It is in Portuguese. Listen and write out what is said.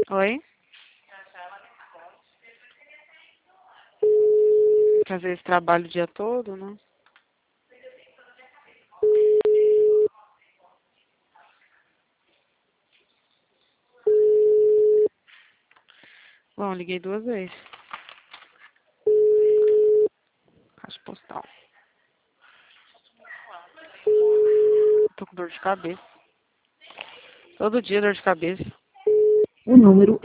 Oi? Fazer esse trabalho o dia todo, né? Bom, liguei 2 vezes. Caixa postal. Tô com dor de cabeça. Todo dia dor de cabeça. O número